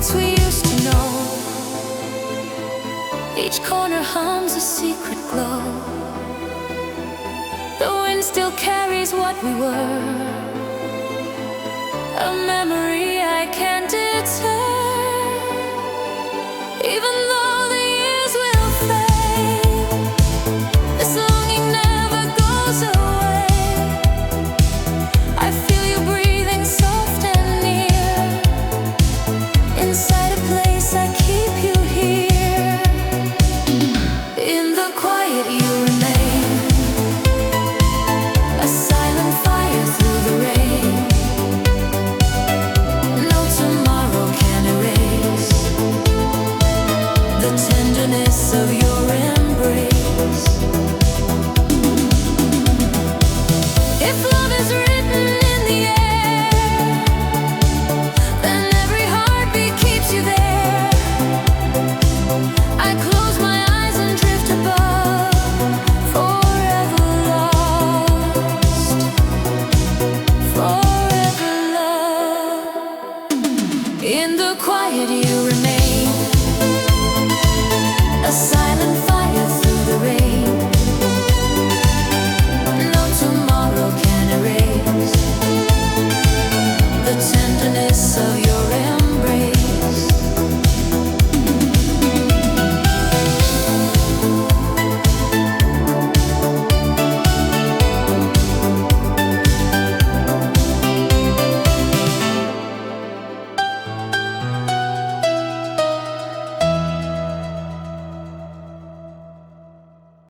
streets we used to know. Each corner hums a secret glow. The wind still carries what we were, a memory I can't deter. Even though the years will fade, this longing never goes away. I feel you breathing soft and near, inside a place I keep you here. In the quiet you remain, a silent fire through the rain. No tomorrow can erase the tenderness of your embrace. If love is written in the air, then every heartbeat keeps you there. I close my eyes and drift above, forever lost, forever loved. In the quiet you remain, a silent